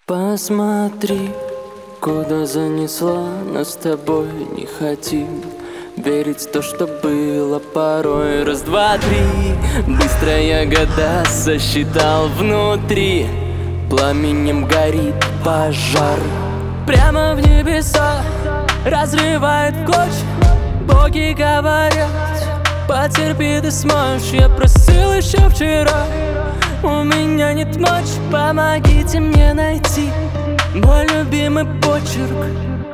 Посмотри, куда занесла нас с тобой. Не хотим верить в то, что было порой. Раз, два, три, быстро я года сосчитал внутри. Пламенем горит пожар. Прямо в небеса разрывает в клочья. Боги говорят, потерпи, ты сможешь. Я просил еще вчера, у меня нет мочи. Помогите мне найти мой любимый почерк.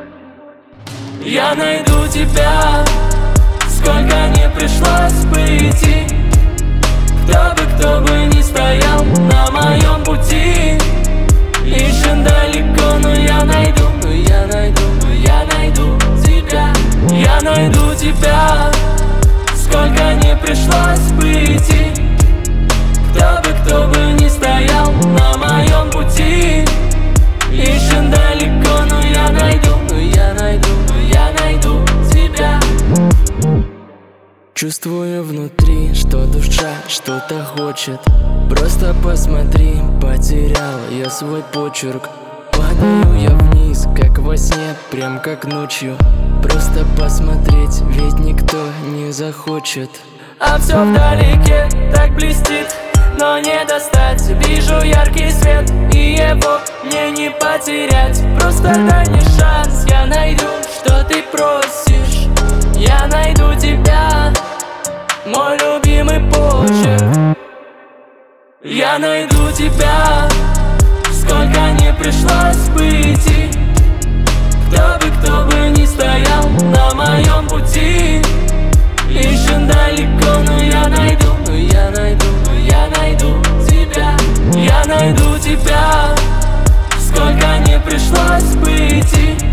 Я найду тебя, сколько не пришлось бы идти. Кто бы ни стоял на моем пути. Еще далеко, но я найду, я найду тебя. Я найду тебя, сколько не пришлось бы идти. Кто бы ни стоял на моем пути. Еще далеко, но я найду, я найду тебя. Чувствую внутри, что душа что-то хочет. Просто посмотри, потерял я свой почерк. Падаю я вниз, как во сне, прям как ночью. Просто посмотреть, ведь никто не захочет. А все вдалеке так блестит, но не достать. Вижу яркий свет, и его мне не потерять. Просто дай мне шанс, я найду, что ты просишь. Я найду тебя, мой любимый почерк. Я найду тебя, сколько не пришлось бы идти. Кто бы ни стоял на моем пути. Еще далеко, но я найду, я найду тебя. Я найду тебя, сколько не пришлось бы идти.